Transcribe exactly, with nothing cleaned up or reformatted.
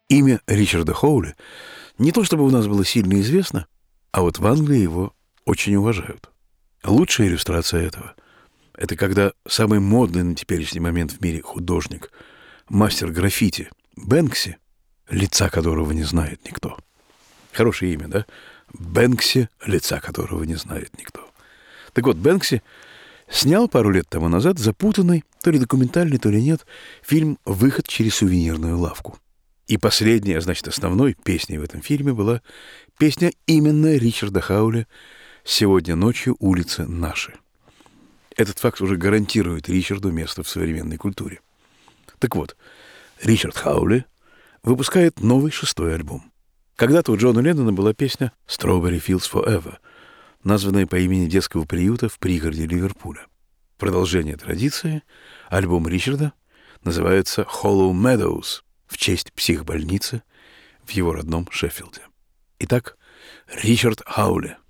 Имя Ричарда Хоули не то чтобы у нас было сильно известно, а вот в Англии его очень уважают. Лучшая иллюстрация этого — это когда самый модный на теперешний момент в мире художник, мастер граффити Бэнкси, лица которого не знает никто. Хорошее имя, да? Бэнкси, лица которого не знает никто. Так вот, Бэнкси снял пару лет тому назад запутанный, то ли документальный, то ли нет, фильм «Выход через сувенирную лавку». И последней, а значит основной песней в этом фильме была песня именно Ричарда Хаули «Сегодня ночью улицы наши». Этот факт уже гарантирует Ричарду место в современной культуре. Так вот, Ричард Хаули выпускает новый шестой альбом. Когда-то у Джона Леннона была песня «Strawberry Fields Forever», названная по имени детского приюта в пригороде Ливерпуля. Продолжение традиции, альбом Ричарда называется «Hollow Meadows» в честь психбольницы в его родном Шеффилде. Итак, Ричард Хаули.